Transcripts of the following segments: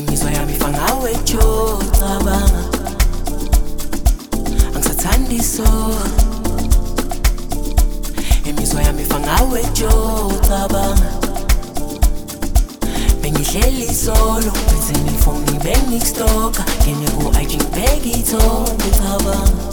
Imizwa yami ifangawe jo cabanga angisathandi so. Imizwa yami ifangawe jo cabanga bengihleli solo bese ngifoni bengikustoka ngene ku-IG ngibheka ithombe cabanga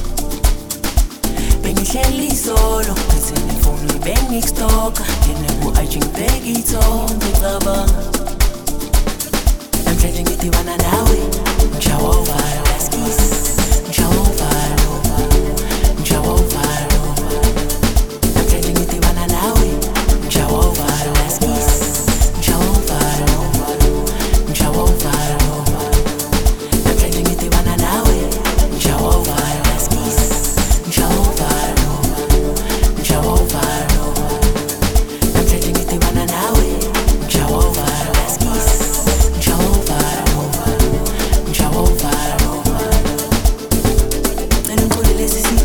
bengihleli solo bese ngifoni bengikustoka ngene ku-IG ngibheka ithombe cabanga namhlanje ngidibana nawe ngishawa uvalo last kiss ngishawa uvalo ngishawa uvalo namhlanje ngidibana nawe ngishawa uvalo last kiss ngishawa uvalo ngishawa uvalo namhlanje ngidibana nawe ngishawa uvalo last kiss ngishawa uvalo ngishawa uvalo namhlanje ngidibana nawe ngishawa uvalo last kiss ngishawa uvalo ngishawa uvalo cela ungikholele sisi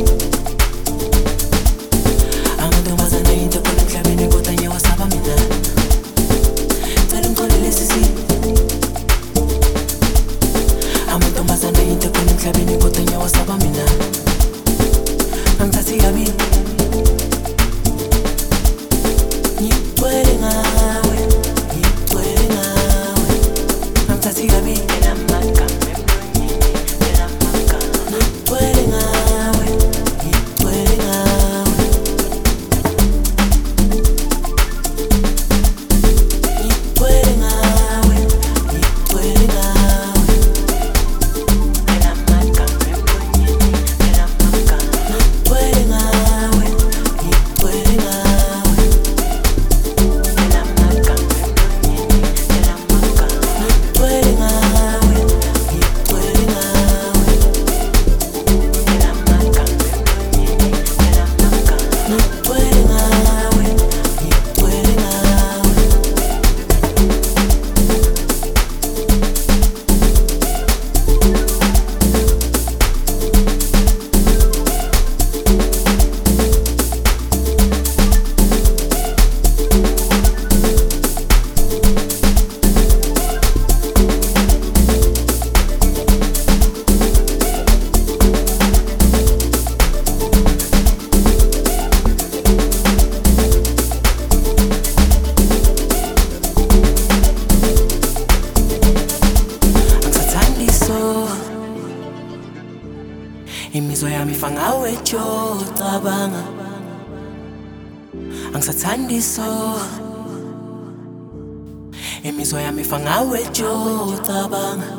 amantombazane into khona emhlabeni kodwa ngiyawasaba mina cela ungikholele sisi amantombazane into khona emhlabeni kodwa ngiyawasaba mina angithathi kabi ngigcwele ngawe ngigcwele ngawe angithathi kabi ngigcwele ngawe ngigcwele ngawe ngigcwele ngawe ngigcwele ngawe ngigcwele ngawe ngigcwele ngawe ngigcwele ngawe ngigcwele ngawe ngigcwele ngawe ngigcwele ngawe angisathandi so. Imizwa yami ifangawe jo cabanga angisathandi so. Imizwa yami ifangawe jo cabanga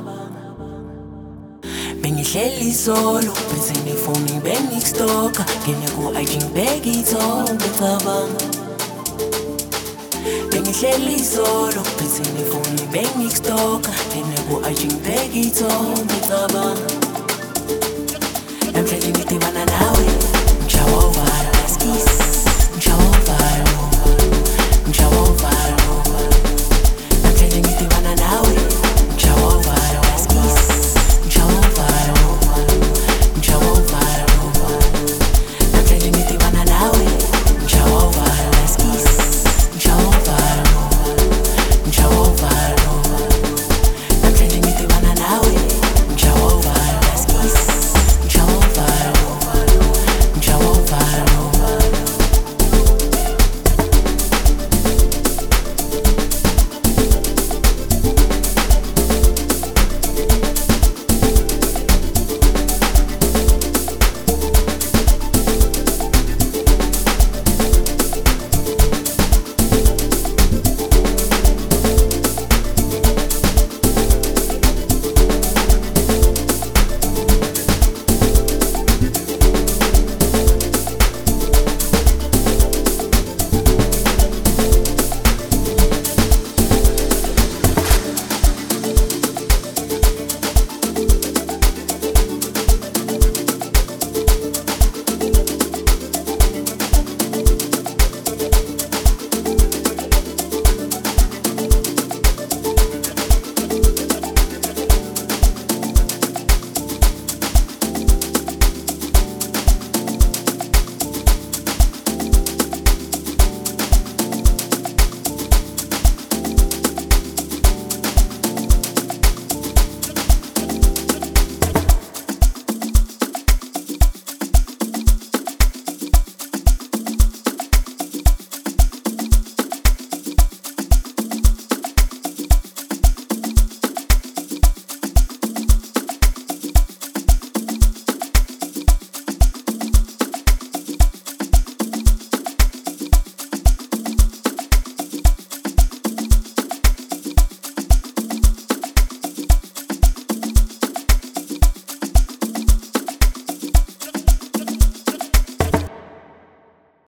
bengihleli solo bese ngifoni bengikustoka ngene ku-IG ngibheka ithombe cabanga bengihleli solo bese ngifoni bengikustoka ngene ku-IG ngibheka ithombe cabanga namhlanje ngidibana nawe ngishawa uvalo last kiss ngishawa uvalo ngishawa